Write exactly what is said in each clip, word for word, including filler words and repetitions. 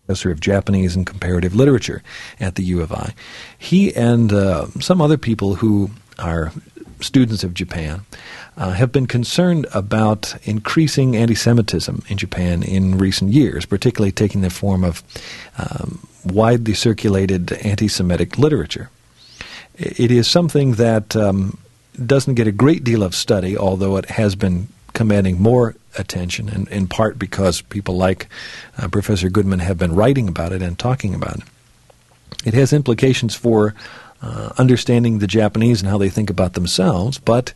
professor of Japanese and comparative literature at the U of I. He and uh, some other people who are students of Japan uh, have been concerned about increasing anti-Semitism in Japan in recent years, particularly taking the form of um, widely circulated anti-Semitic literature. It is something that um, doesn't get a great deal of study, although it has been commanding more attention, and in part because people like uh, Professor Goodman have been writing about it and talking about it. It has implications for uh, understanding the Japanese and how they think about themselves, but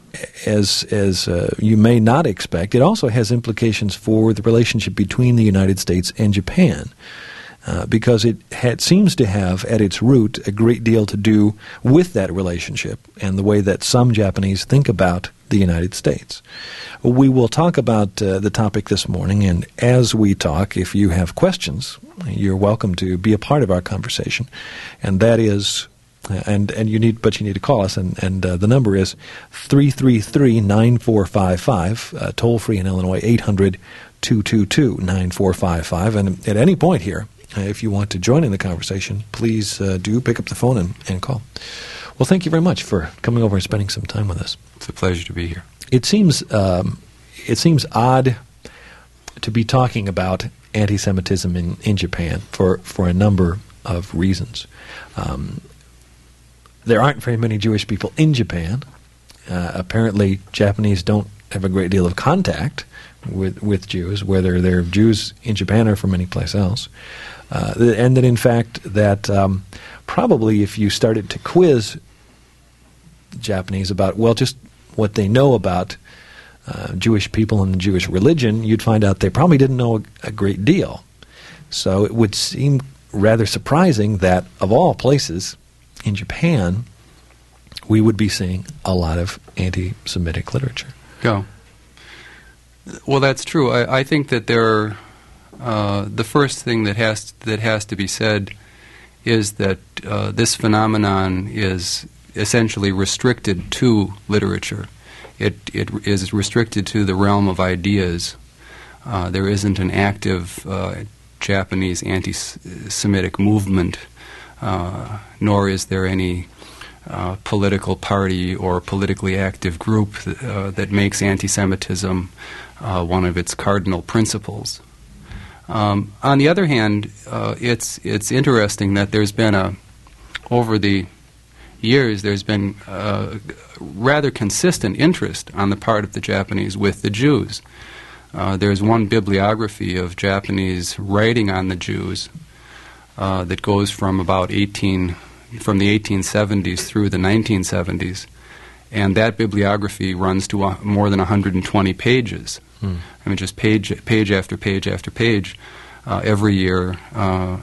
as as uh, you may not expect, it also has implications for the relationship between the United States and Japan. Uh, because it had, seems to have at its root a great deal to do with that relationship and the way that some Japanese think about the United States. We will talk about uh, the topic this morning, and as we talk, if you have questions, you're welcome to be a part of our conversation, and that is, uh, and and you need, but you need to call us, and and uh, the number is three three three, nine four five five, uh, toll free in Illinois, eight hundred, two two two, nine four five five, and at any point here, Uh, if you want to join in the conversation, please uh, do pick up the phone and, and call. Well, thank you very much for coming over and spending some time with us. It's a pleasure to be here. It seems um, it seems odd to be talking about anti-Semitism in, in Japan for, for a number of reasons. Um, there aren't very many Jewish people in Japan. Uh, apparently, Japanese don't have a great deal of contact with with Jews, whether they're Jews in Japan or from any place else. Uh, and that, in fact, that um, probably if you started to quiz Japanese about, well, just what they know about uh, Jewish people and the Jewish religion, you'd find out they probably didn't know a, a great deal. So it would seem rather surprising that, of all places, in Japan, we would be seeing a lot of anti-Semitic literature. Go. Well, that's true. I, I think that there are, uh, the first thing that has that has to be said is that uh, this phenomenon is essentially restricted to literature. It it is restricted to the realm of ideas. Uh, there isn't an active uh, Japanese anti-Semitic movement, uh, nor is there any uh, political party or politically active group th- uh, that makes anti-Semitism Uh, one of its cardinal principles. Um, on the other hand, uh, it's it's interesting that there's been a, over the years, there's been a rather consistent interest on the part of the Japanese with the Jews. Uh, there's one bibliography of Japanese writing on the Jews uh, that goes from about eighteen, from the eighteen seventies through the nineteen seventies. And that bibliography runs to uh, more than one hundred twenty pages. Hmm. I mean, just page page after page after page. Uh, every year, uh,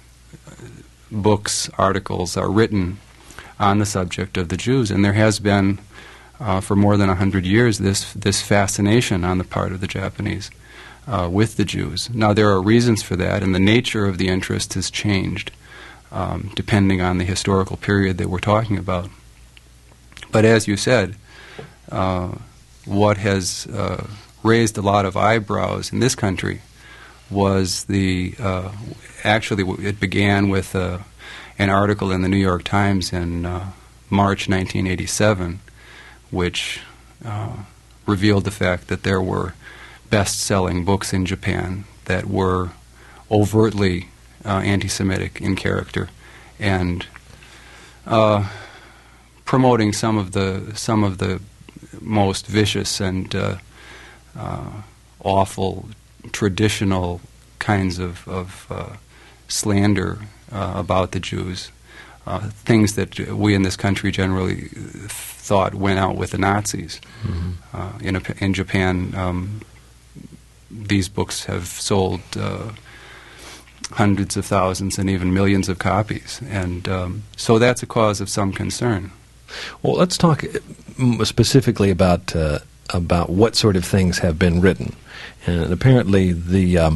books, articles are written on the subject of the Jews. And there has been, uh, for more than one hundred years, this this fascination on the part of the Japanese uh, with the Jews. Now, there are reasons for that, and the nature of the interest has changed, um, depending on the historical period that we're talking about. But as you said, uh, what has uh, raised a lot of eyebrows in this country was the, uh, actually it began with uh, an article in the New York Times in uh, March nineteen eighty-seven, which uh, revealed the fact that there were best-selling books in Japan that were overtly uh, anti-Semitic in character, and uh, promoting some of the some of the most vicious and uh, uh, awful traditional kinds of, of uh, slander uh, about the Jews, uh, things that we in this country generally thought went out with the Nazis. Mm-hmm. Uh, in, a, in Japan, um, these books have sold uh, hundreds of thousands and even millions of copies, and um, so that's a cause of some concern. Well, let's talk specifically about uh, about what sort of things have been written, and apparently the um,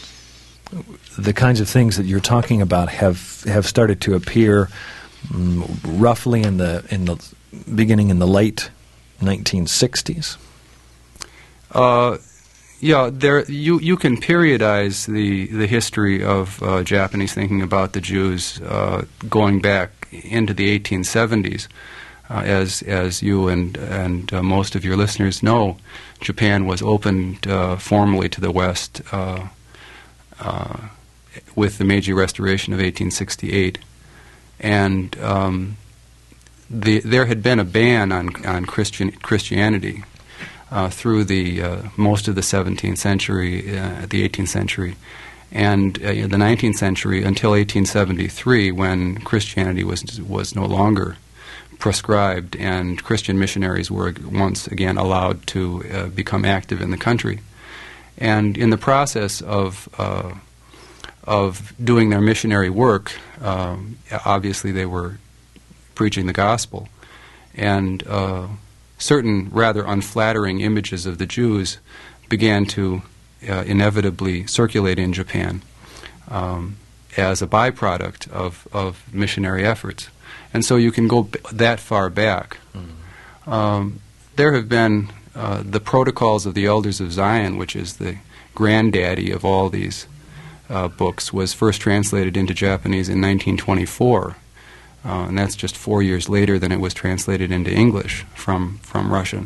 the kinds of things that you're talking about have have started to appear um, roughly in the in the beginning in the late nineteen sixties. Uh, Yeah, there you you can periodize the the history of uh, Japanese thinking about the Jews uh, going back into the eighteen seventies. Uh, as as you and and uh, most of your listeners know, Japan was opened uh, formally to the West uh, uh, with the Meiji Restoration of eighteen sixty-eight, and um, the there had been a ban on on Christian Christianity. Uh, through the uh, most of the seventeenth century, uh, the eighteenth century, and uh, the nineteenth century until eighteen seventy-three, when Christianity was was no longer prescribed, and Christian missionaries were once again allowed to uh, become active in the country. And in the process of uh, of doing their missionary work, um, obviously they were preaching the gospel, and uh, certain rather unflattering images of the Jews began to uh, inevitably circulate in Japan um, as a byproduct of, of missionary efforts. And so you can go b- that far back. Mm-hmm. Um, there have been uh, the Protocols of the Elders of Zion, which is the granddaddy of all these uh, books, was first translated into Japanese in nineteen twenty-four. Uh, and that's just four years later than it was translated into English from, from Russian.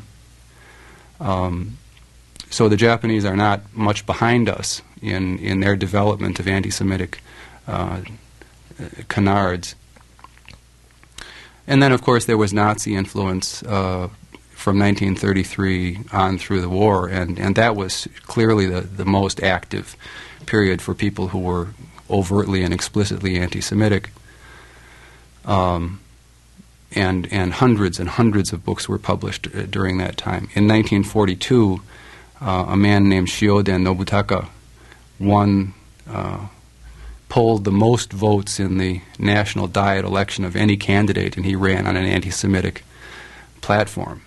Um, so the Japanese are not much behind us in, in their development of anti-Semitic uh, canards. And then, of course, there was Nazi influence uh, from nineteen thirty-three on through the war, and, and that was clearly the, the most active period for people who were overtly and explicitly anti-Semitic. Um, and and hundreds and hundreds of books were published uh, during that time. In nineteen forty-two, uh, a man named Shioden Nobutaka won, uh, polled the most votes in the National Diet election of any candidate, and he ran on an anti-Semitic platform.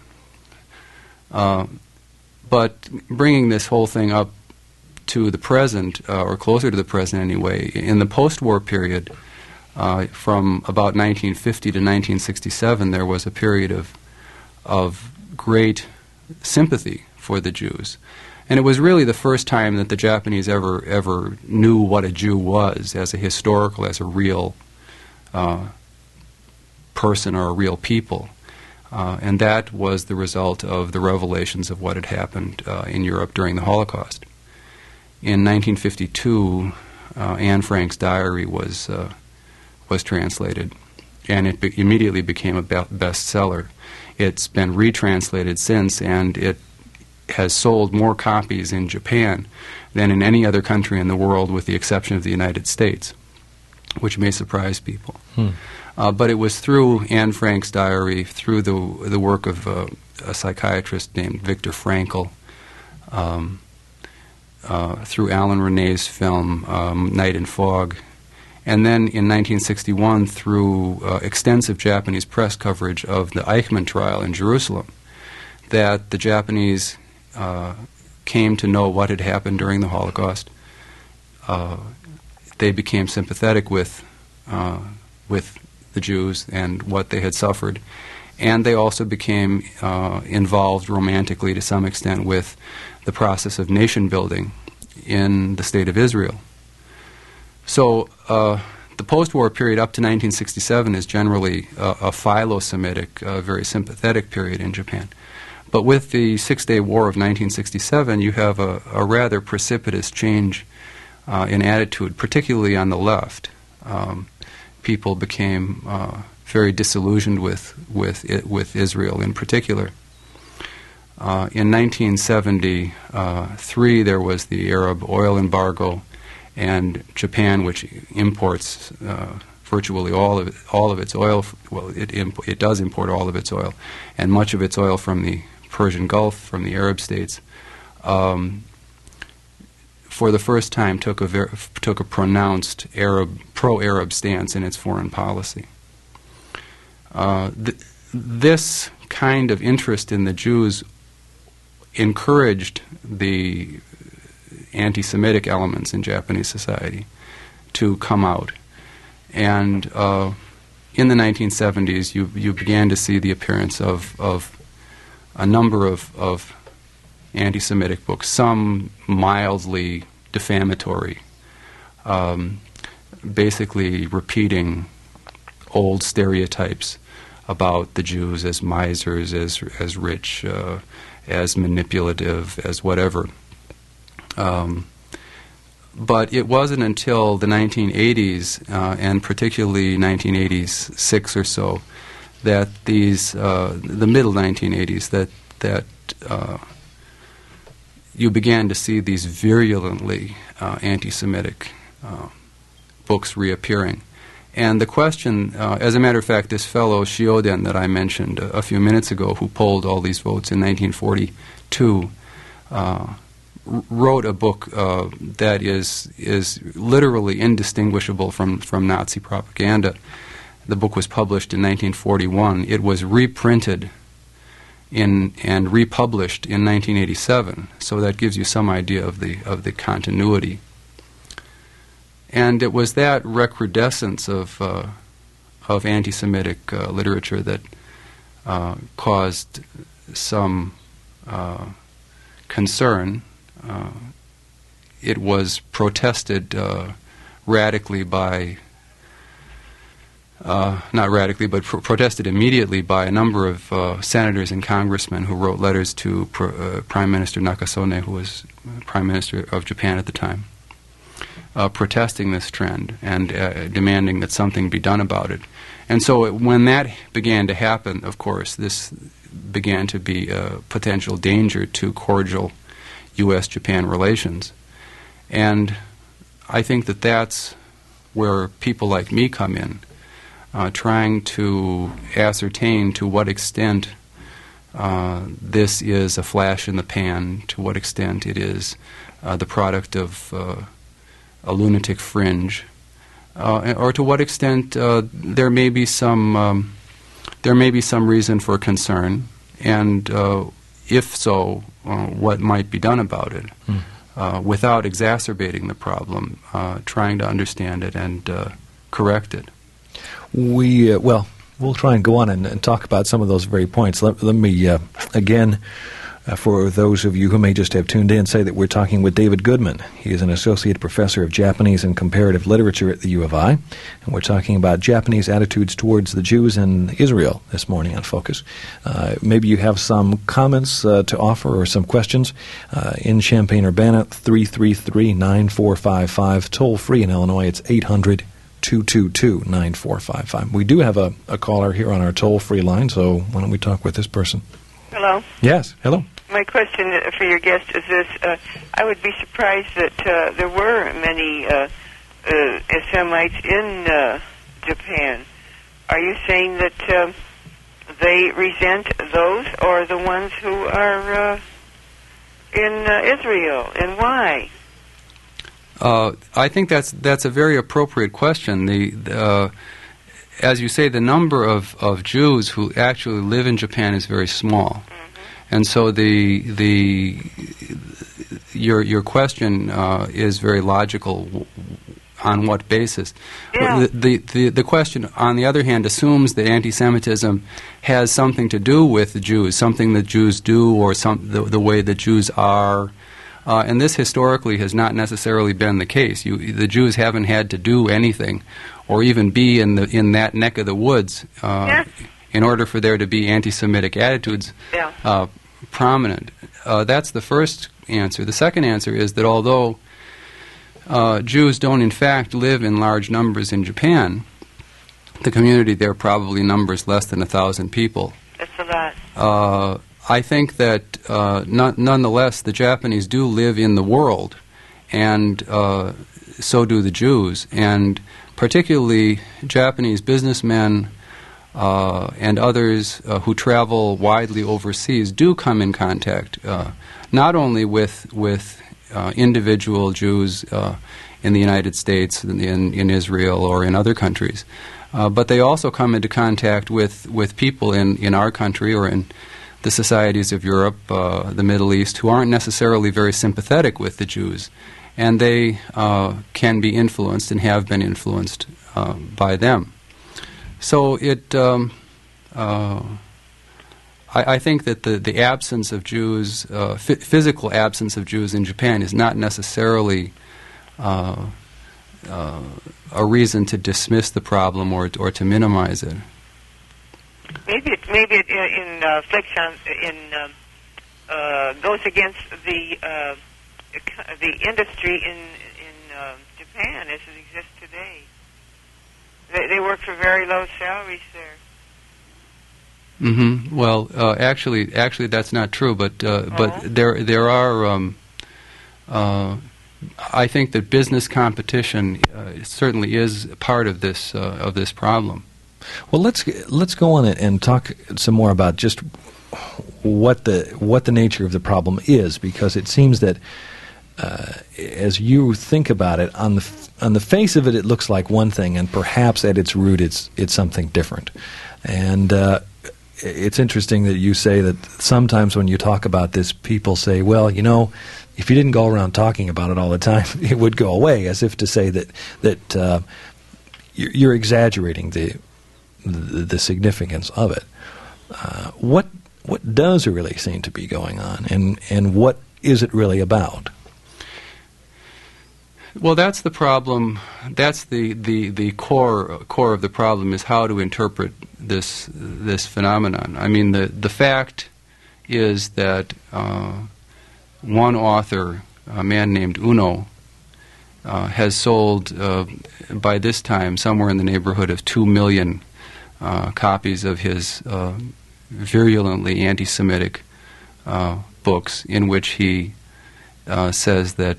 Uh, but bringing this whole thing up to the present, uh, or closer to the present anyway, in the post-war period, Uh, from about nineteen fifty to nineteen sixty-seven, there was a period of of great sympathy for the Jews, and it was really the first time that the Japanese ever ever knew what a Jew was as a historical, as a real uh, person or a real people, uh, and that was the result of the revelations of what had happened uh, in Europe during the Holocaust. In nineteen fifty-two, uh, Anne Frank's diary was Uh, was translated, and it be- immediately became a be- bestseller. It's been retranslated since, and it has sold more copies in Japan than in any other country in the world, with the exception of the United States, which may surprise people. Hmm. Uh, but it was through Anne Frank's diary, through the the work of uh, a psychiatrist named Viktor Frankl, um, uh, through Alan Rene's film um, Night and Fog, and then in nineteen sixty-one through uh, extensive Japanese press coverage of the Eichmann trial in Jerusalem, that the Japanese uh, came to know what had happened during the Holocaust. Uh, they became sympathetic with uh, with the Jews and what they had suffered, and they also became uh, involved romantically to some extent with the process of nation building in the state of Israel. So uh, the post-war period up to nineteen sixty-seven is generally uh, a philo-Semitic, uh, very sympathetic period in Japan. But with the Six-Day War of nineteen sixty-seven, you have a, a rather precipitous change uh, in attitude, particularly on the left. Um, people became uh, very disillusioned with with it, with Israel in particular. Uh, in nineteen seventy-three, there was the Arab oil embargo, and Japan, which imports uh, virtually all of it, all of its oil, well, it imp- it does import all of its oil, and much of its oil from the Persian Gulf, from the Arab states, um, for the first time took a ver- took a pronounced Arab pro-Arab stance in its foreign policy. Uh, th- this kind of interest in the Jews encouraged the anti-Semitic elements in Japanese society to come out. And uh, in the nineteen seventies, you you began to see the appearance of, of a number of, of anti-Semitic books, some mildly defamatory, um, basically repeating old stereotypes about the Jews as misers, as as rich, uh, as manipulative, as whatever. Um, but it wasn't until the nineteen eighties, uh, and particularly nineteen eighty-six or so, that these, uh, the middle nineteen eighties, that that uh, you began to see these virulently uh, anti-Semitic uh, books reappearing. And the question, uh, as a matter of fact, this fellow Shioden that I mentioned a, a few minutes ago, who polled all these votes in nineteen forty-two, uh, r- wrote a book uh, that is is literally indistinguishable from, from Nazi propaganda. The book was published in nineteen forty-one. It was reprinted in and republished in nineteen eighty-seven. So that gives you some idea of the of the continuity. And it was that recrudescence of uh, of anti-Semitic uh, literature that uh, caused some uh, concern. Uh, it was protested uh, radically by, uh, not radically, but pro- protested immediately by a number of uh, senators and congressmen who wrote letters to Pro- uh, Prime Minister Nakasone, who was Prime Minister of Japan at the time. Uh, protesting this trend and uh, demanding that something be done about it. And so it, when that began to happen, of course, this began to be a potential danger to cordial U S Japan relations. And I think that that's where people like me come in, uh, trying to ascertain to what extent uh, this is a flash in the pan, to what extent it is uh, the product of uh, a lunatic fringe, uh, or to what extent uh, there may be some um, there may be some reason for concern, and uh, if so, uh, what might be done about it, mm. uh, without exacerbating the problem, uh, trying to understand it and uh, correct it. We uh, well, we'll try and go on and, and talk about some of those very points. Let, let me uh, again. Uh, for those of you who may just have tuned in, say that we're talking with David Goodman. He is an associate professor of Japanese and comparative literature at the U of I, and we're talking about Japanese attitudes towards the Jews in Israel this morning on Focus. Uh, maybe you have some comments uh, to offer or some questions uh, in Champaign-Urbana, three three three, nine four five five. Toll free in Illinois, it's eight hundred, two two two, nine four five five. We do have a, a caller here on our toll-free line, so why don't we talk with this person? Hello. Yes, hello. My question for your guest is this. Uh, I would be surprised that uh, there were many uh, uh, Semites in uh, Japan. Are you saying that uh, they resent those or the ones who are uh, in uh, Israel, and why? Uh, I think that's that's a very appropriate question. The, the uh, as you say, the number of, of Jews who actually live in Japan is very small. And so the the your your question uh, is very logical. On what basis? Yeah. The, the the the question, on the other hand, assumes that anti-Semitism has something to do with the Jews, something that Jews do, or some the, the way that Jews are. Uh, and this historically has not necessarily been the case. You, the Jews haven't had to do anything, or even be in the in that neck of the woods. Uh, yeah. In order for there to be anti-Semitic attitudes yeah. uh, prominent. Uh, that's the first answer. The second answer is that although uh, Jews don't in fact live in large numbers in Japan, the community there probably numbers less than a thousand people. That's a lot. Uh, I think that uh, non- nonetheless the Japanese do live in the world, and uh, so do the Jews, and particularly Japanese businessmen Uh, and others uh, who travel widely overseas do come in contact uh, not only with with uh, individual Jews uh, in the United States, in, in Israel, or in other countries, uh, but they also come into contact with, with people in, in our country or in the societies of Europe, uh, the Middle East, who aren't necessarily very sympathetic with the Jews, and they uh, can be influenced and have been influenced uh, by them. So it, um, uh, I, I think that the, the absence of Jews, uh, f- physical absence of Jews in Japan is not necessarily uh, uh, a reason to dismiss the problem or or to minimize it. Maybe it maybe it uh, in uh, flexion in um, uh, goes against the uh, the industry in in uh, Japan as it exists today. They, they work for very low salaries there. Mm-hmm. Well, uh, actually, actually, that's not true. But uh, oh. but there there are. Um, uh, I think that business competition uh, certainly is part of this uh, of this problem. Well, let's let's go on it and talk some more about just what the what the nature of the problem is, because it seems that uh, as you think about it, on the f- on the face of it, it looks like one thing, and perhaps at its root, it's it's something different. And uh, it's interesting that you say that sometimes when you talk about this, people say, "Well, you know, if you didn't go around talking about it all the time, it would go away," as if to say that that uh, you're, you're exaggerating the, the the significance of it. Uh, what what does really seem to be going on, and and what is it really about? Well, that's the problem. That's the, the, the core core of the problem, is how to interpret this this phenomenon. I mean, the the fact is that uh, one author, a man named Uno, uh, has sold uh, by this time somewhere in the neighborhood of two million uh, copies of his uh, virulently anti-Semitic uh, books, in which he uh, says that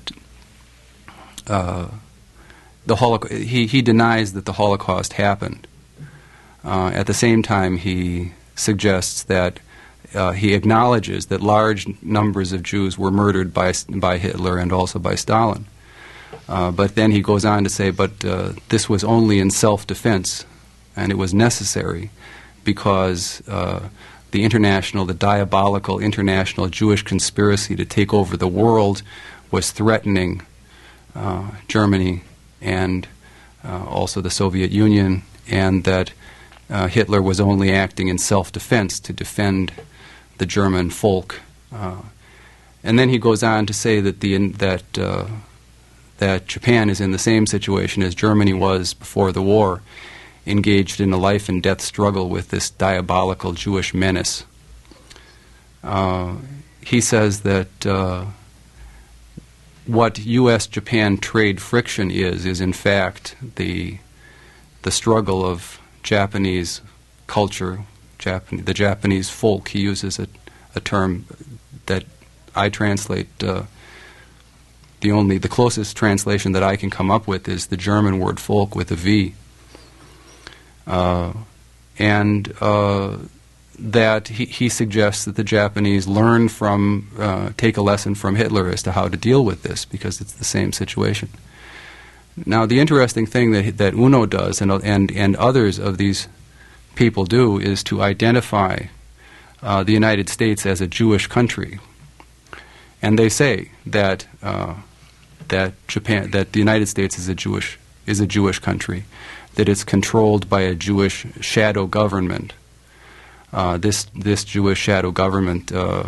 Uh, the Holocaust, he, he denies that the Holocaust happened. Uh, at the same time, he suggests that uh, he acknowledges that large numbers of Jews were murdered by by Hitler and also by Stalin. Uh, but then he goes on to say, but uh, this was only in self-defense, and it was necessary because uh, the international, the diabolical international Jewish conspiracy to take over the world was threatening Uh, Germany and uh, also the Soviet Union, and that uh, Hitler was only acting in self-defense to defend the German folk. Uh, and then he goes on to say that the in, that uh, that Japan is in the same situation as Germany was before the war, engaged in a life and death struggle with this diabolical Jewish menace. Uh, he says that Uh, what U S Japan trade friction is, is in fact the the struggle of Japanese culture, Japan, the Japanese folk. He uses a, a term that I translate, uh, the only, the closest translation that I can come up with is the German word folk with a V. Uh, and uh, that he, he suggests that the Japanese learn from, uh, take a lesson from Hitler as to how to deal with this, because it's the same situation. Now, the interesting thing that that Uno does, and and and others of these people do, is to identify uh, the United States as a Jewish country, and they say that uh, that Japan, that the United States is a Jewish is a Jewish country, that it's controlled by a Jewish shadow government. Uh, this this Jewish shadow government uh,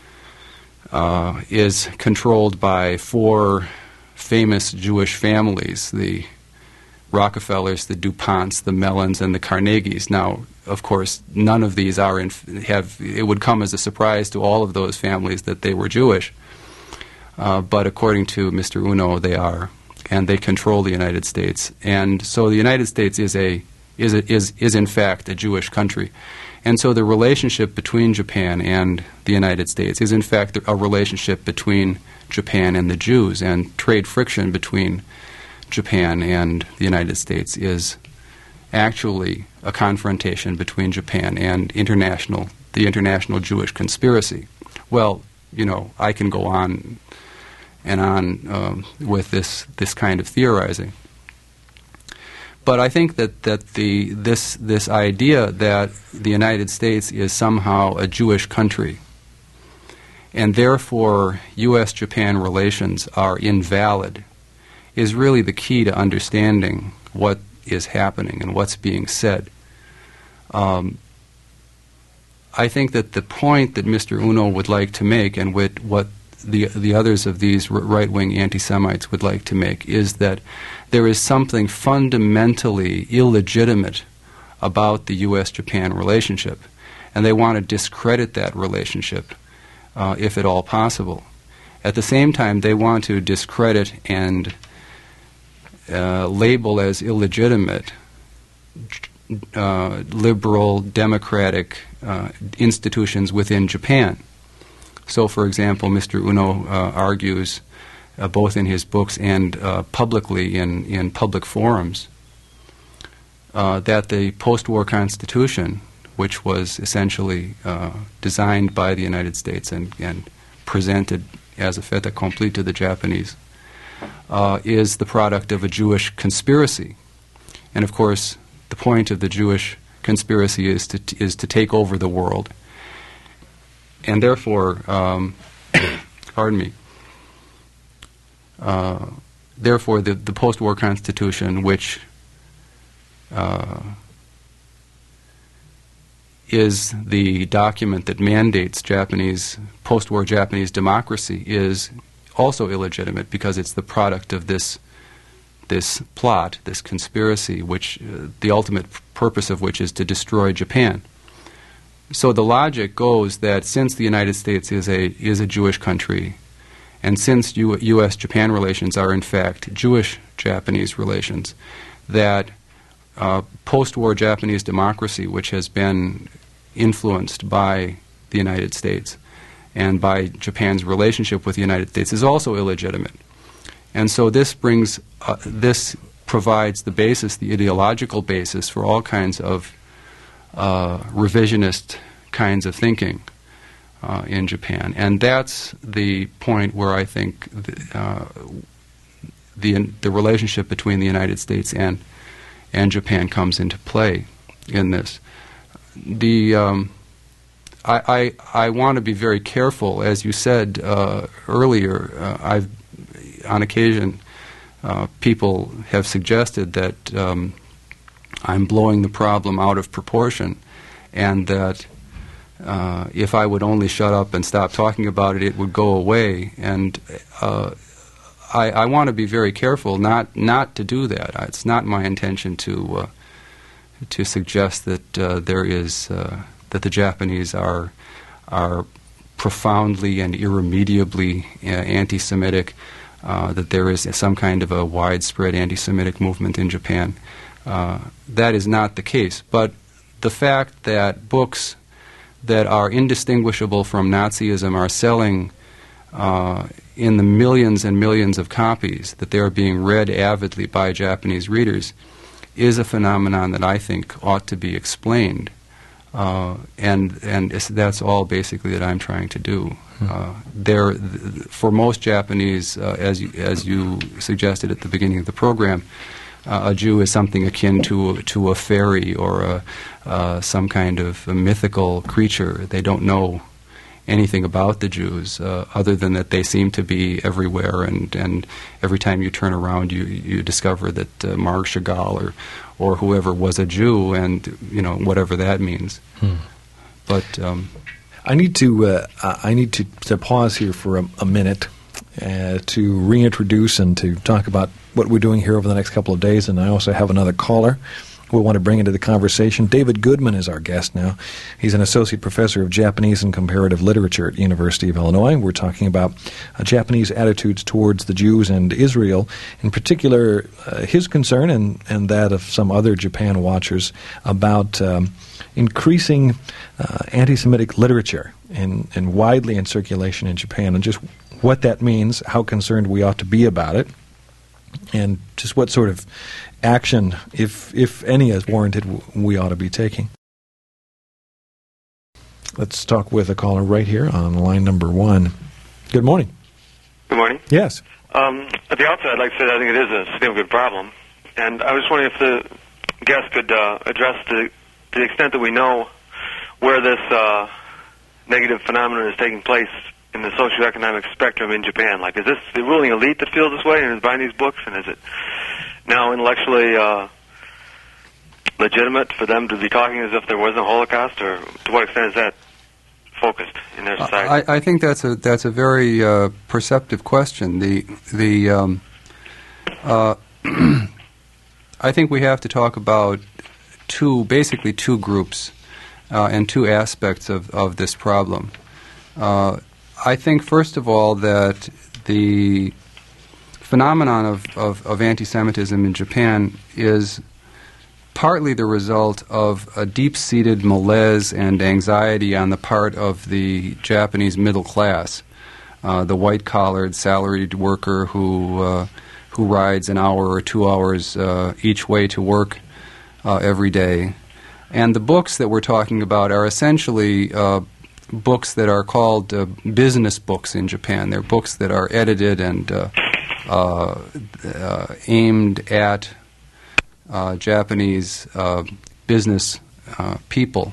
uh, is controlled by four famous Jewish families: the Rockefellers, the DuPonts, the Mellons, and the Carnegies. Now, of course, none of these are in, have. It would come as a surprise to all of those families that they were Jewish, uh, but according to Mister Uno, they are, and they control the United States. And so, the United States is a is a, is is in fact a Jewish country. And so the relationship between Japan and the United States is in fact a relationship between Japan and the Jews, and trade friction between Japan and the United States is actually a confrontation between Japan and international, the international Jewish conspiracy. Well, you know, I can go on and on um, with this this kind of theorizing. But I think that, that the this this idea that the United States is somehow a Jewish country, and therefore U S Japan relations are invalid, is really the key to understanding what is happening and what's being said. Um, I think that the point that Mister Uno would like to make, and with what the the others of these right-wing anti-Semites would like to make, is that there is something fundamentally illegitimate about the U S Japan relationship, and they want to discredit that relationship, uh, if at all possible. At the same time, they want to discredit and uh, label as illegitimate uh, liberal, democratic uh, institutions within Japan. So, for example, Mister Uno uh, argues, uh, both in his books and uh, publicly in, in public forums, uh, that the post-war Constitution, which was essentially uh, designed by the United States and, and presented as a fait accompli to the Japanese, uh, is the product of a Jewish conspiracy. And, of course, the point of the Jewish conspiracy is to, t- is to take over the world. And therefore, um, pardon me, uh, therefore the, the post-war Constitution, which uh, is the document that mandates Japanese, post-war Japanese democracy, is also illegitimate because it's the product of this this plot, this conspiracy, which uh, the ultimate p- purpose of which is to destroy Japan. So the logic goes that since the United States is a is a Jewish country, and since U- U.S. Japan relations are in fact Jewish-Japanese relations, that uh, post-war Japanese democracy, which has been influenced by the United States and by Japan's relationship with the United States, is also illegitimate. And so this brings uh, this provides the basis, the ideological basis for all kinds of Uh, revisionist kinds of thinking uh, in Japan, and that's the point where I think the, uh, the the relationship between the United States and and Japan comes into play in this. The um, I, I I want to be very careful, as you said uh, earlier. Uh, I've on occasion uh, people have suggested that Um, I'm blowing the problem out of proportion, and that uh, if I would only shut up and stop talking about it, it would go away. And uh, I, I want to be very careful not not to do that. It's not my intention to uh, to suggest that uh, there is uh, that the Japanese are are profoundly and irremediably uh, anti-Semitic. Uh, that there is some kind of a widespread anti-Semitic movement in Japan. Uh, that is not the case. But the fact that books that are indistinguishable from Nazism are selling uh, in the millions and millions of copies, that they are being read avidly by Japanese readers, is a phenomenon that I think ought to be explained. Uh, and and that's all basically that I'm trying to do. Uh, there, th- for most Japanese, uh, as you, as you suggested at the beginning of the program, Uh, a Jew is something akin to to a fairy or a, uh, some kind of a mythical creature. They don't know anything about the Jews uh, other than that they seem to be everywhere, and, and every time you turn around, you you discover that uh, Marc Chagall or or whoever was a Jew, and you know whatever that means. Hmm. But um, I need to uh, I need to, to pause here for a, a minute uh, to reintroduce and to talk about what we're doing here over the next couple of days, and I also have another caller we want to bring into the conversation. David Goodman is our guest now. He's an associate professor of Japanese and comparative literature at the University of Illinois. We're talking about uh, Japanese attitudes towards the Jews and Israel, in particular uh, his concern and, and that of some other Japan watchers about um, increasing uh, anti-Semitic literature and, and widely in circulation in Japan, and just what that means, how concerned we ought to be about it, and just what sort of action, if if any is warranted, we ought to be taking. Let's talk with a caller right here on line number one. Good morning. Good morning. Yes. Um, at the outset, I'd like to say that I think it is a significant problem, and I was wondering if the guest could uh, address the, to the extent that we know where this uh, negative phenomenon is taking place in the socioeconomic spectrum in Japan. Like, is this the ruling elite that feels this way and is buying these books, and is it now intellectually uh, legitimate for them to be talking as if there wasn't a Holocaust, or to what extent is that focused in their society? I, I think that's a that's a very uh, perceptive question. The the um, uh, I think we have to talk about two basically two groups uh, and two aspects of, of this problem. Uh, I think first of all that the phenomenon of, of, of anti-Semitism in Japan is partly the result of a deep-seated malaise and anxiety on the part of the Japanese middle class, uh, the white-collared, salaried worker who uh, who rides an hour or two hours uh, each way to work uh, every day. And the books that we're talking about are essentially uh, books that are called uh, business books in Japan. They're books that are edited and uh, uh, uh, aimed at uh, Japanese uh, business uh, people.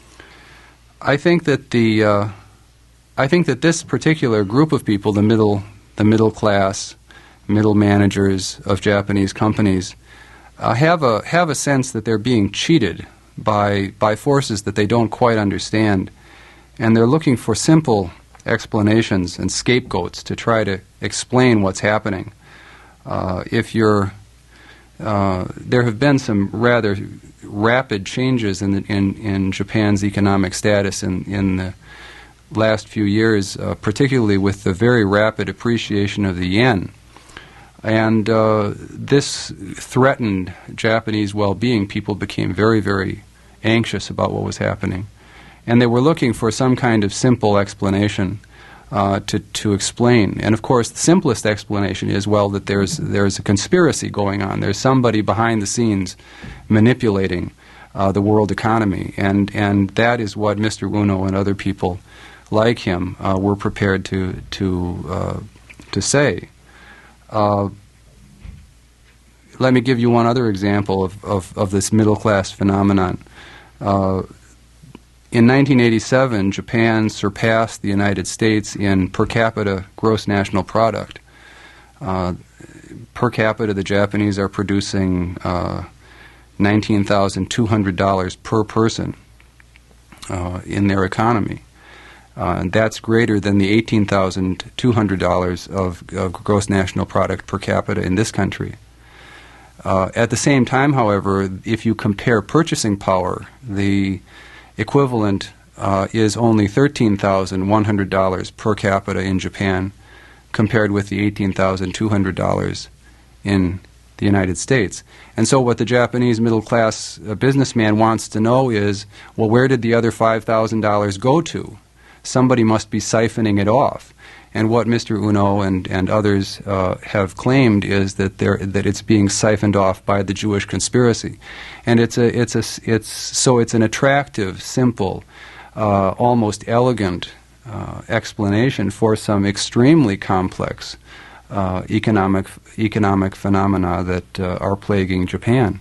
I think that the uh, I think that this particular group of people, the middle the middle class, middle managers of Japanese companies, uh, have a have a sense that they're being cheated by by forces that they don't quite understand. And they're looking for simple explanations and scapegoats to try to explain what's happening. Uh, if you're, uh, there have been some rather rapid changes in, the, in in Japan's economic status in in the last few years, uh, particularly with the very rapid appreciation of the yen. And uh, this threatened Japanese well-being. People became very, very anxious about what was happening. And they were looking for some kind of simple explanation uh, to to explain. And of course, the simplest explanation is, well, that there's there's a conspiracy going on. There's somebody behind the scenes manipulating uh, the world economy, and and that is what Mister Uno and other people like him uh, were prepared to to uh, to say. Uh, let me give you one other example of of, of this middle class phenomenon. Uh, In nineteen eighty-seven, Japan surpassed the United States in per capita gross national product. Uh, per capita, the Japanese are producing uh, nineteen thousand two hundred dollars per person uh, in their economy. Uh, and that's greater than the eighteen thousand two hundred dollars of, of gross national product per capita in this country. Uh, at the same time, however, if you compare purchasing power, the equivalent uh, is only thirteen thousand one hundred dollars per capita in Japan, compared with the eighteen thousand two hundred dollars in the United States. And so what the Japanese middle-class uh, businessman wants to know is, well, where did the other five thousand dollars go to? Somebody must be siphoning it off. And what Mister Uno and, and others uh, have claimed is that there that it's being siphoned off by the Jewish conspiracy, and it's a it's a it's so it's an attractive, simple, uh, almost elegant uh, explanation for some extremely complex uh, economic economic phenomena that uh, are plaguing Japan.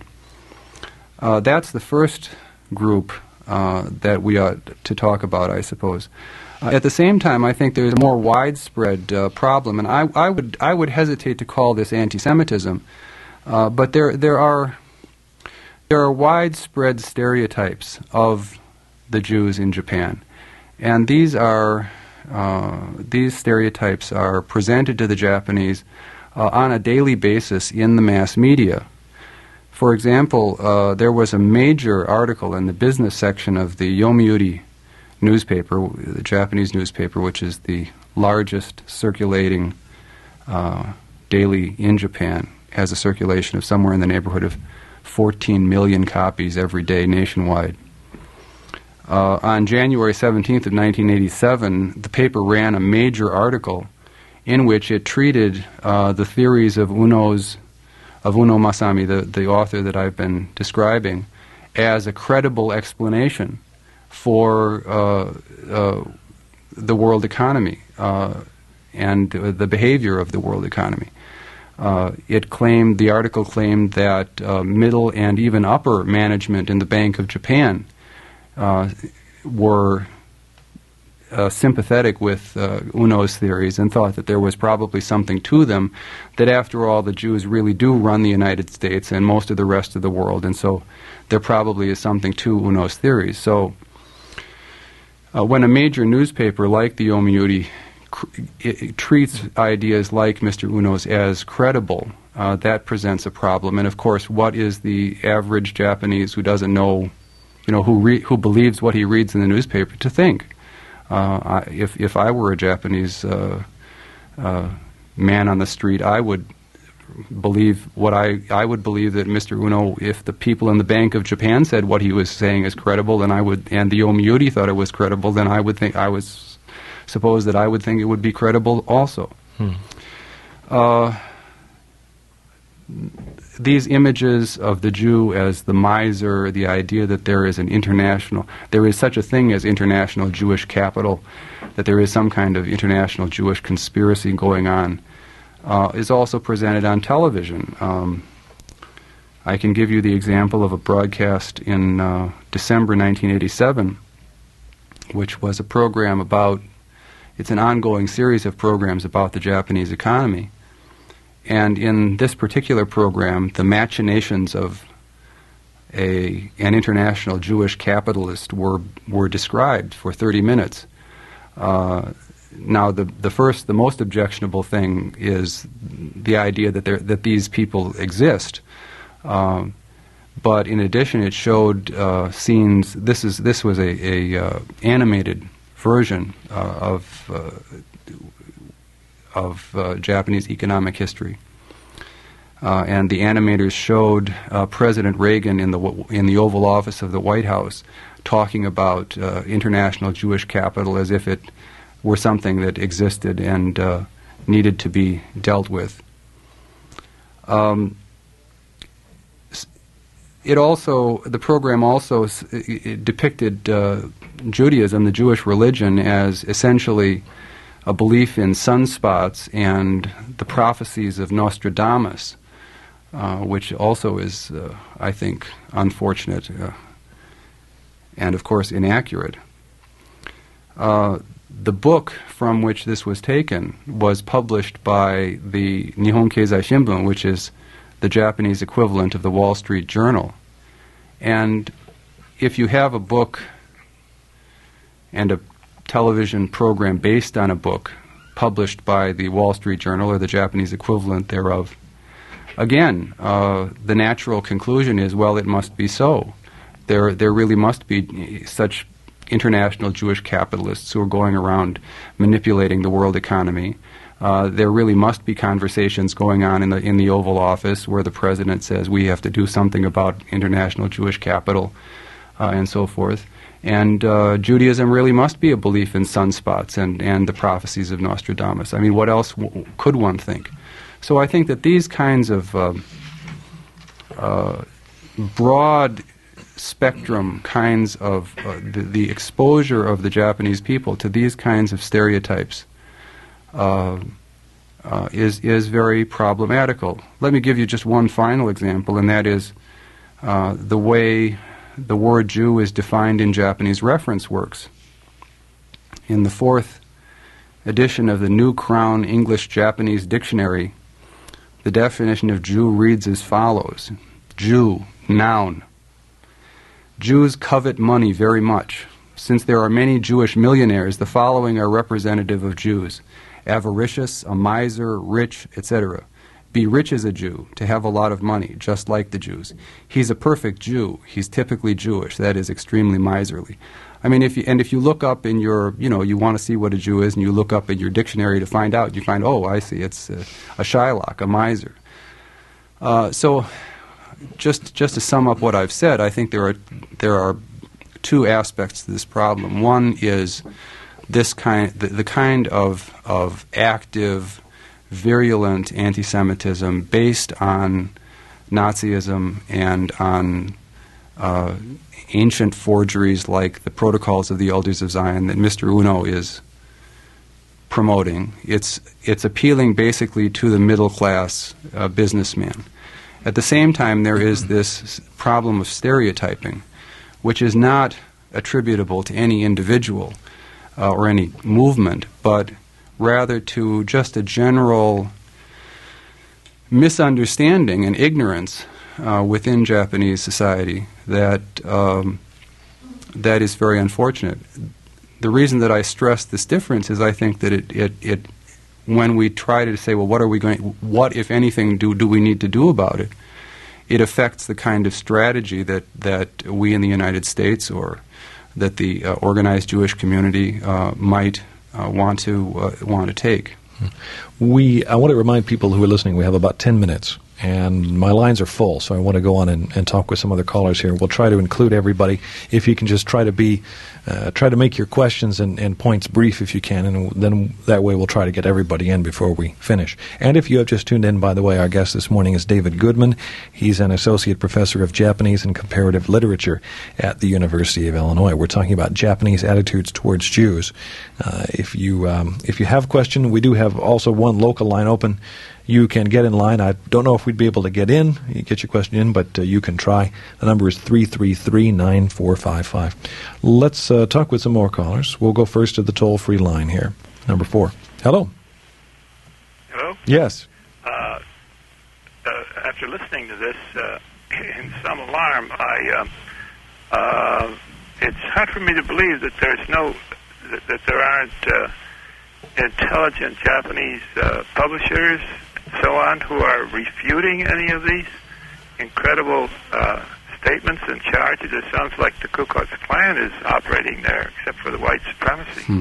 Uh, that's the first group uh, that we ought to talk about, I suppose. Uh, at the same time, I think there's a more widespread uh, problem, and I, I would I would hesitate to call this anti-Semitism, uh, but there there are there are widespread stereotypes of the Jews in Japan, and these are uh, these stereotypes are presented to the Japanese uh, on a daily basis in the mass media. For example, uh, there was a major article in the business section of the Yomiuri newspaper, the Japanese newspaper, which is the largest circulating uh, daily in Japan, has a circulation of somewhere in the neighborhood of fourteen million copies every day nationwide. Uh, on January seventeenth of nineteen eighty-seven, the paper ran a major article in which it treated uh, the theories of Uno's, of Uno Masami, the, the author that I've been describing, as a credible explanation for uh, uh, the world economy uh, and uh, the behavior of the world economy. Uh, it claimed, the article claimed that uh, middle and even upper management in the Bank of Japan uh, were uh, sympathetic with uh, Uno's theories and thought that there was probably something to them, that after all the Jews really do run the United States and most of the rest of the world, and so there probably is something to Uno's theories. So uh, when a major newspaper like the Yomiuri cr- it, it treats ideas like Mister Uno's as credible, uh, that presents a problem. And of course, what is the average Japanese who doesn't know, you know, who re- who believes what he reads in the newspaper to think? Uh, I, if if I were a Japanese uh, uh, man on the street, I would believe what I I would believe that Mister Uno, if the people in the Bank of Japan said what he was saying is credible, then I would, and the Yomiuri thought it was credible, then I would think I was suppose that I would think it would be credible also. Hmm. Uh, these images of the Jew as the miser, the idea that there is an international, there is such a thing as international Jewish capital, that there is some kind of international Jewish conspiracy going on, uh, is also presented on television. Um, I can give you the example of a broadcast in uh, December nineteen eighty-seven, which was a program about, it's an ongoing series of programs about the Japanese economy. And in this particular program, the machinations of a an international Jewish capitalist were were described for thirty minutes. Uh, now, the the first, the most objectionable thing is the idea that there that these people exist. Um, but in addition, it showed uh, scenes. This is this was a, a uh, animated version uh, of. Uh, of uh, Japanese economic history. Uh, and the animators showed uh, President Reagan in the in the Oval Office of the White House talking about uh, international Jewish capital as if it were something that existed and uh, needed to be dealt with. Um, it also, the program also s- it depicted uh, Judaism, the Jewish religion, as essentially a belief in sunspots and the prophecies of Nostradamus, uh, which also is, uh, I think, unfortunate uh, and, of course, inaccurate. Uh, the book from which this was taken was published by the Nihon Keizai Shimbun, which is the Japanese equivalent of the Wall Street Journal. And if you have a book and a television program based on a book published by the Wall Street Journal or the Japanese equivalent thereof, again, uh, the natural conclusion is, well, it must be so. There, there really must be such international Jewish capitalists who are going around manipulating the world economy. Uh, there really must be conversations going on in the in the Oval Office where the president says we have to do something about international Jewish capital, uh, and so forth. And uh, Judaism really must be a belief in sunspots and, and the prophecies of Nostradamus. I mean, what else w- could one think? So I think that these kinds of uh, uh, broad spectrum kinds of uh, the, the exposure of the Japanese people to these kinds of stereotypes uh, uh, is is very problematical. Let me give you just one final example, and that is uh, the way the word Jew is defined in Japanese reference works. In the fourth edition of the New Crown English-Japanese Dictionary, the definition of Jew reads as follows. Jew, noun. Jews covet money very much. Since there are many Jewish millionaires, the following are representative of Jews: avaricious, a miser, rich, et cetera. Be rich as a Jew, to have a lot of money, just like the Jews. He's a perfect Jew. He's typically Jewish. That is extremely miserly. I mean, if you, and if you look up in your, you know, you want to see what a Jew is, and you look up in your dictionary to find out, you find, oh, I see, it's a, a Shylock, a miser. Uh, so, just just to sum up what I've said, I think there are there are two aspects to this problem. One is this kind, the, the kind of of active, virulent anti-Semitism based on Nazism and on uh, ancient forgeries like the Protocols of the Elders of Zion that Mister Uno is promoting. It's it's appealing basically to the middle-class uh, businessman. At the same time, there is this problem of stereotyping, which is not attributable to any individual uh, or any movement, but rather to just a general misunderstanding and ignorance uh, within Japanese society that um, that is very unfortunate. the reason that I stress this difference is I think that it, it, it when we try to say, well, what are we going, what, if anything, do, do we need to do about it, it affects the kind of strategy that, that we in the United States or that the uh, organized Jewish community uh, might uh, want to uh, want to take. We, I want to remind people who are listening, we have about ten minutes, and my lines are full, so I want to go on and, and talk with some other callers here. We'll try to include everybody. If you can just try to be, uh, try to make your questions and, and points brief if you can, and then that way we'll try to get everybody in before we finish. And if you have just tuned in, by the way, our guest this morning is David Goodman. He's an associate professor of Japanese and comparative literature at the University of Illinois. We're talking about Japanese attitudes towards Jews. Uh, if you um, if you have a question, we do have also one local line open. You can get in line. I don't know if we'd be able to get in, you get your question in, but uh, you can try. The number is three three three, nine four five five. Let's uh, talk with some more callers. We'll go first to the toll-free line here, number four. Hello. Hello? Yes. Uh, uh, after listening to this, uh, in some alarm, I uh, uh, it's hard for me to believe that there's no, that, that there aren't uh, intelligent Japanese uh, publishers, so on, who are refuting any of these incredible uh, statements and charges. It sounds like the Ku Klux Klan is operating there, except for the white supremacy. Hmm.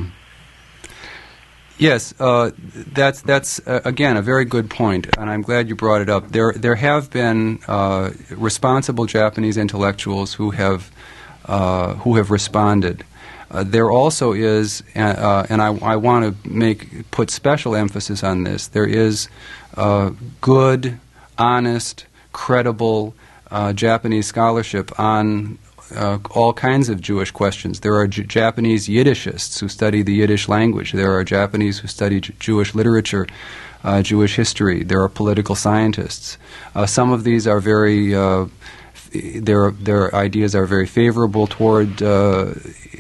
Yes, uh, that's that's uh, again a very good point, and I'm glad you brought it up. There there have been uh, responsible Japanese intellectuals who have uh, who have responded. Uh, there also is, uh, and I, I want to make put special emphasis on this. There is uh, good, honest, credible uh, Japanese scholarship on uh, all kinds of Jewish questions. There are J- Japanese Yiddishists who study the Yiddish language. There are Japanese who study J- Jewish literature, uh, Jewish history. There are political scientists. Uh, some of these are very uh, their their ideas are very favorable toward Uh,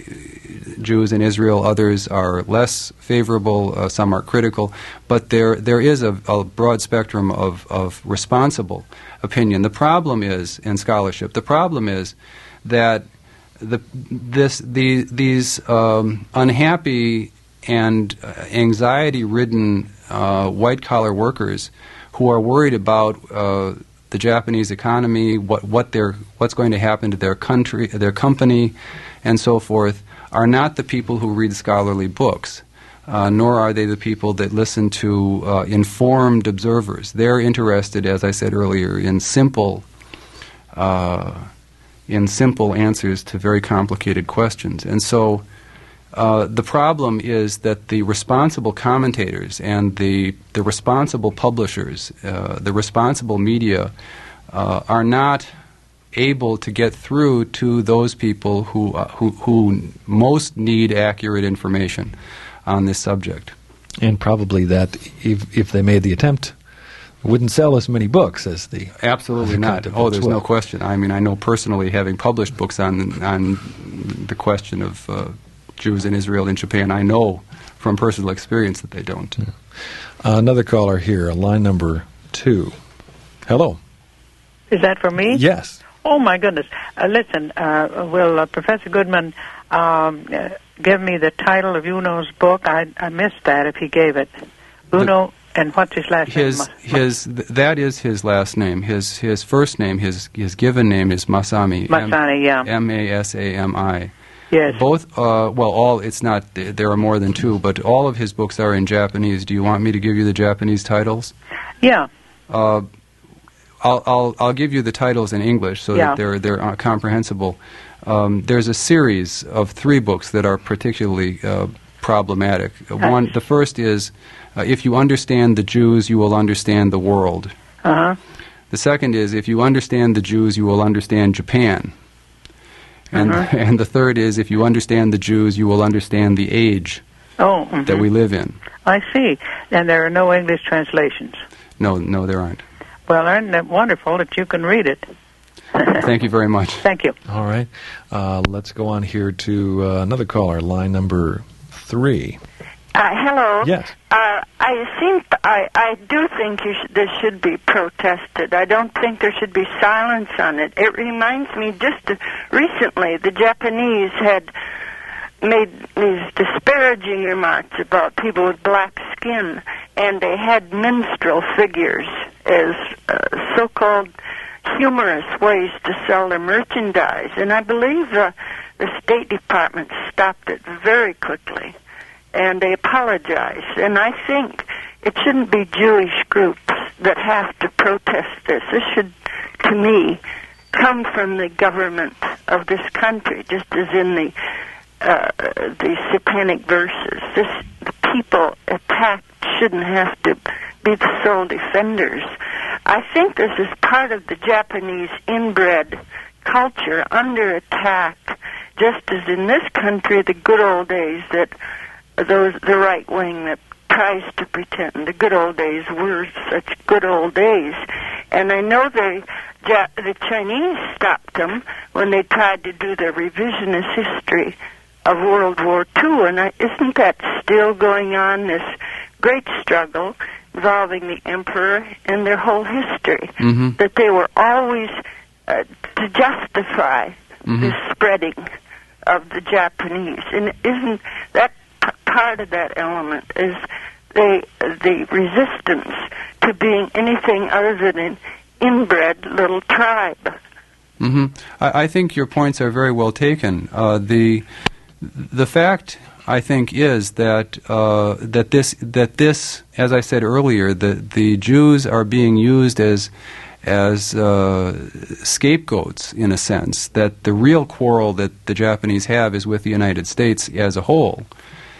Jews in Israel, others are less favorable, uh, some are critical, but there there is a, a broad spectrum of, of responsible opinion. The problem is, in scholarship, the problem is that the this the these um, unhappy and anxiety-ridden uh, white-collar workers who are worried about uh, the Japanese economy, what what their what's going to happen to their country, their company, and so forth, are not the people who read scholarly books, uh, nor are they the people that listen to uh, informed observers. They're interested, as I said earlier, in simple, uh, in simple answers to very complicated questions. And so, uh, the problem is that the responsible commentators and the the responsible publishers, uh, the responsible media, uh, are not able to get through to those people who uh, who who most need accurate information on this subject. And probably that if if they made the attempt, wouldn't sell as many books as the absolutely as the not. Oh, there's will. no question. I mean, I know personally, having published books on on the question of uh, Jews in Israel and Japan, I know from personal experience that they don't. Yeah. Uh, another caller here, line number two. Hello. Is that for me? Yes. Oh, my goodness. Uh, listen, uh, will uh, Professor Goodman um, uh, give me the title of Uno's book? I, I missed that if he gave it. Uno, the, and what's his last his, name? His, th- that is his last name. His his first name, his his given name is Masami. Masami, yeah. M A S A M I. Yes. Both, uh, well, all, it's not, there are more than two, but all of his books are in Japanese. Do you want me to give you the Japanese titles? Yeah. Uh, I'll, I'll I'll give you the titles in English so yeah. that they're they're uh, comprehensible. Um, there's a series of three books that are particularly uh, problematic. Uh, one, the first is uh, If You Understand the Jews, You Will Understand the World. Uh-huh. The second is If You Understand the Jews, You Will Understand Japan. And uh-huh. and the third is If You Understand the Jews, You Will Understand the age oh, mm-hmm. that we live in. I see. And there are no English translations. No, no, there aren't. Well, isn't it wonderful that you can read it? Thank you very much. Thank you. All right. Uh, let's go on here to uh, another caller, line number three. Uh, hello. Yes. Uh, I think I, I do think you sh- this should be protested. I don't think there should be silence on it. It reminds me just uh, recently the Japanese had made these disparaging remarks about people with black skin, and they had minstrel figures as uh, so-called humorous ways to sell their merchandise. And I believe uh, the State Department stopped it very quickly, and they apologized. And I think it shouldn't be Jewish groups that have to protest this. This should, to me, come from the government of this country, just as in the uh, the satanic verses. This, the people attacked shouldn't have to be the sole defenders. I think this is part of the Japanese inbred culture under attack, just as in this country, the good old days that those the right wing that tries to pretend the good old days were such good old days. And I know they, the Chinese stopped them when they tried to do their revisionist history of World War Two. And I, isn't that still going on, this great struggle involving the emperor and their whole history? Mm-hmm. That they were always uh, to justify mm-hmm. the spreading of the Japanese. And isn't that p- part of that element is the the resistance to being anything other than an inbred little tribe? Mm-hmm. I, I think your points are very well taken. Uh, the the fact, I think, is that uh, that this that this, as I said earlier, the the Jews are being used as as uh, scapegoats in a sense. That the real quarrel that the Japanese have is with the United States as a whole.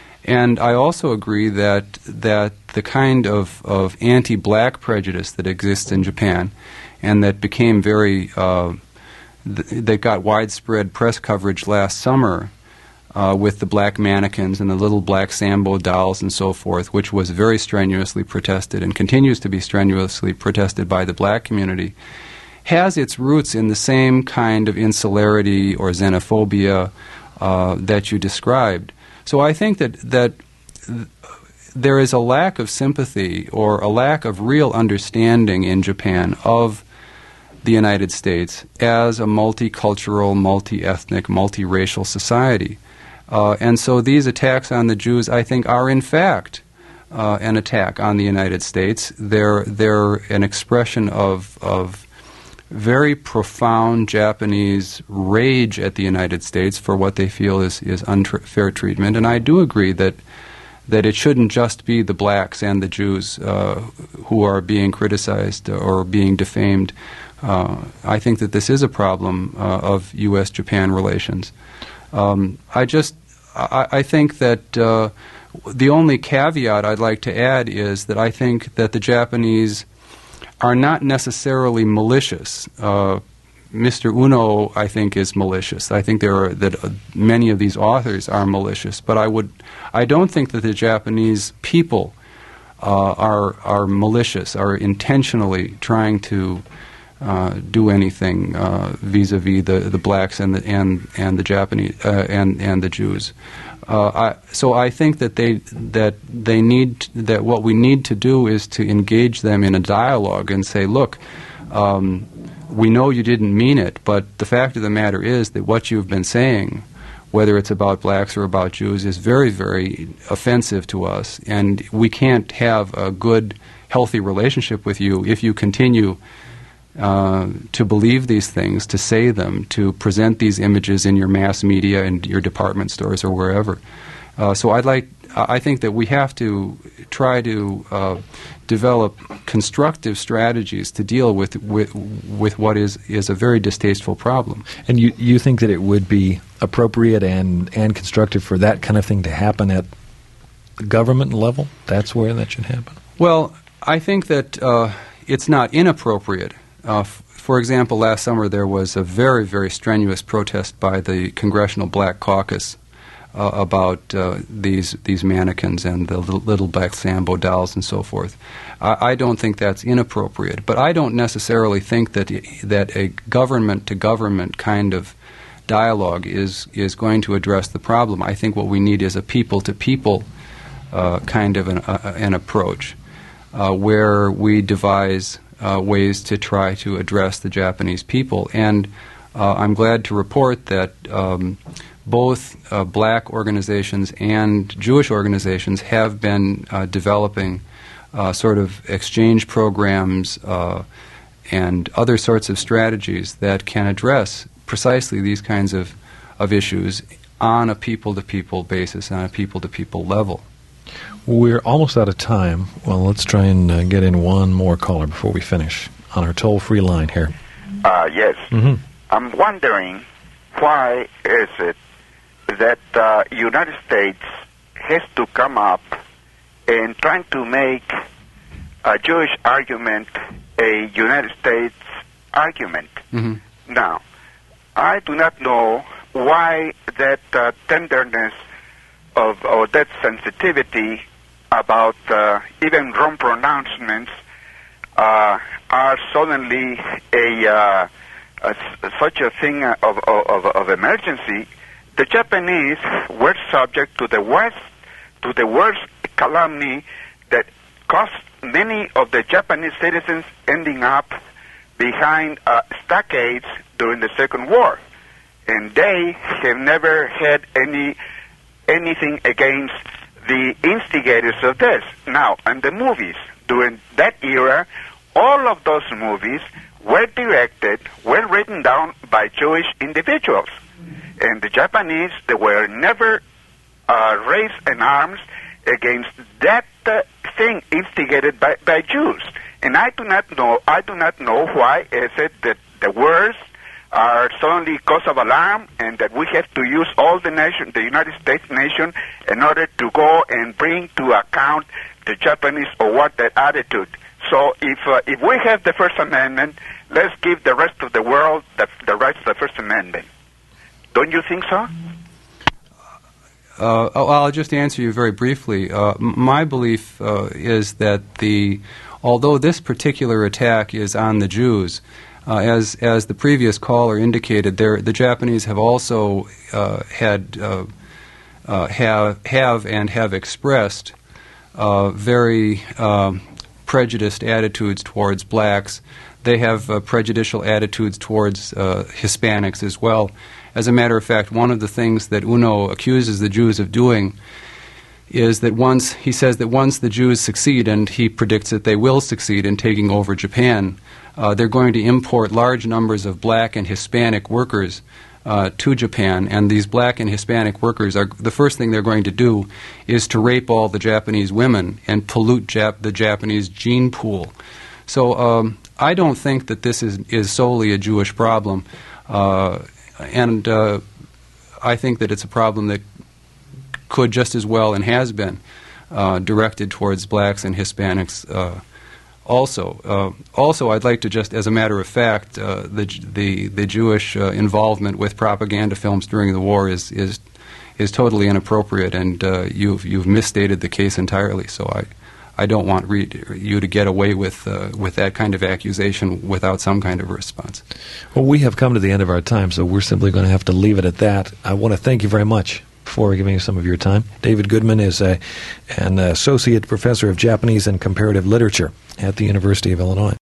And I also agree that that the kind of, of anti-black prejudice that exists in Japan, and that became very uh, th- that got widespread press coverage last summer. Uh, with the black mannequins and the little black Sambo dolls and so forth, which was very strenuously protested and continues to be strenuously protested by the black community, has its roots in the same kind of insularity or xenophobia uh, that you described. So I think that, that th- there is a lack of sympathy or a lack of real understanding in Japan of the United States as a multicultural, multi-ethnic, multiracial society. Uh, and so these attacks on the Jews, I think, are in fact uh, an attack on the United States. They're they're an expression of of very profound Japanese rage at the United States for what they feel is is unfair treatment. And I do agree that that it shouldn't just be the blacks and the Jews uh, who are being criticized or being defamed. Uh, I think that this is a problem uh, of U S Japan relations. Um, I just, I, I think that uh, the only caveat I'd like to add is that I think that the Japanese are not necessarily malicious. Uh, Mister Uno, I think, is malicious. I think there are that uh, many of these authors are malicious, but I would, I don't think that the Japanese people uh, are are malicious, are intentionally trying to Uh, do anything uh, vis-a-vis the, the blacks and the and and the Japanese uh, and and the Jews. Uh, I, so I think that they that they need that what we need to do is to engage them in a dialogue and say, look, um, we know you didn't mean it, but the fact of the matter is that what you've been saying, whether it's about blacks or about Jews, is very, very offensive to us, and we can't have a good, healthy relationship with you if you continue Uh, to believe these things, to say them, to present these images in your mass media and your department stores or wherever. Uh, so I'd like, I think that we have to try to uh, develop constructive strategies to deal with, with with what is is a very distasteful problem. And you you think that it would be appropriate and and constructive for that kind of thing to happen at the government level? That's where that should happen? Well, I think that uh, it's not inappropriate. Uh, f- for example, last summer there was a very, very strenuous protest by the Congressional Black Caucus uh, about uh, these these mannequins and the little, little black Sambo dolls and so forth. I, I don't think that's inappropriate, but I don't necessarily think that that a government-to-government kind of dialogue is is going to address the problem. I think what we need is a people-to-people uh, kind of an, uh, an approach uh, where we devise Uh, ways to try to address the Japanese people. And uh, I'm glad to report that um, both uh, black organizations and Jewish organizations have been uh, developing uh, sort of exchange programs uh, and other sorts of strategies that can address precisely these kinds of, of issues on a people-to-people basis, on a people-to-people level. We're almost out of time. Well, let's try and uh, get in one more caller before we finish on our toll-free line here. Uh, yes. Mm-hmm. I'm wondering why is it that uh, United States has to come up and trying to make a Jewish argument a United States argument. Mm-hmm. Now, I do not know why that uh, tenderness of or that sensitivity about uh, even wrong pronouncements uh, are suddenly a, uh, a such a thing of, of, of emergency. The Japanese were subject to the worst to the worst calumny that cost many of the Japanese citizens ending up behind uh, stockades during the Second War, and they have never had any anything against the instigators of this. Now, in the movies during that era, all of those movies were directed, were written down by Jewish individuals, and the Japanese, they were never uh, raised in arms against that uh, thing instigated by, by Jews. And I do not know, I do not know why is it that the words are suddenly cause of alarm, and that we have to use all the nation, the United States nation, in order to go and bring to account the Japanese or what their attitude. So if uh, if we have the First Amendment, let's give the rest of the world the, the rights to the First Amendment. Don't you think so? Uh, I'll just answer you very briefly. Uh, my belief uh, is that the, although this particular attack is on the Jews, uh, as as the previous caller indicated, there the Japanese have also uh, had uh, uh, have have and have expressed uh, very um, prejudiced attitudes towards blacks. They have uh, prejudicial attitudes towards uh, Hispanics as well. As a matter of fact, one of the things that Uno accuses the Jews of doing is that once, he says that once the Jews succeed, and he predicts that they will succeed in taking over Japan, uh, they're going to import large numbers of black and Hispanic workers uh, to Japan, and these black and Hispanic workers are, the first thing they're going to do is to rape all the Japanese women and pollute Jap- the Japanese gene pool. So um, I don't think that this is, is solely a Jewish problem. Uh, And uh, I think that it's a problem that could just as well and has been uh, directed towards blacks and Hispanics uh, also. Uh, also, I'd like to just, as a matter of fact, uh, the, the the Jewish uh, involvement with propaganda films during the war is is is totally inappropriate, and uh, you've you've misstated the case entirely. So I. I don't want re- you to get away with uh, with that kind of accusation without some kind of response. Well, we have come to the end of our time, so we're simply going to have to leave it at that. I want to thank you very much for giving us some of your time. David Goodman is a, an associate professor of Japanese and comparative literature at the University of Illinois.